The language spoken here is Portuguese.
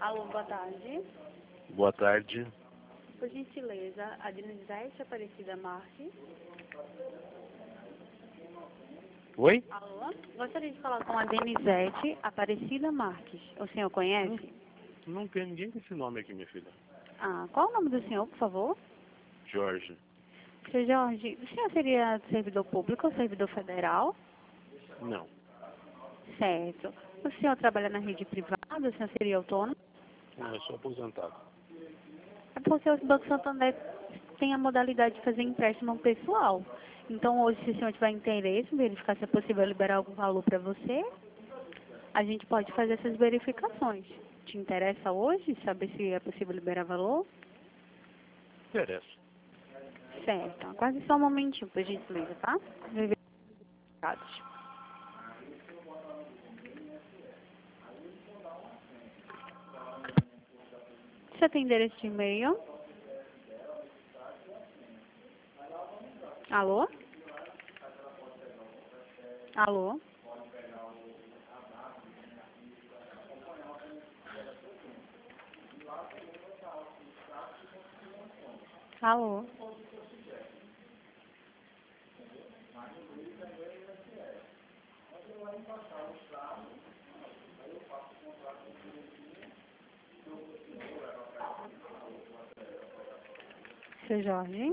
Alô, boa tarde. Boa tarde. Por gentileza, a Denizete Aparecida Marques. Oi? Alô? Gostaria de falar com a Denizete Aparecida Marques. O senhor conhece? Não tem ninguém com esse nome aqui, minha filha. Ah, qual o nome do senhor, por favor? Jorge. Seu Jorge, o senhor seria servidor público ou servidor federal? Não. Certo. O senhor trabalha na rede privada? O senhor seria autônomo? Não, eu sou aposentado. É porque o Banco Santander tem a modalidade de fazer empréstimo pessoal. Então, hoje, se o senhor tiver interesse em verificar se é possível liberar algum valor para você, a gente pode fazer essas verificações. Te interessa hoje saber se é possível liberar valor? Interessa. Certo. Aguarde só um momentinho, por gentileza, tá? Verificados. Você tem endereço de e-mail? Alô? Alô? Alô? Seu Jorge?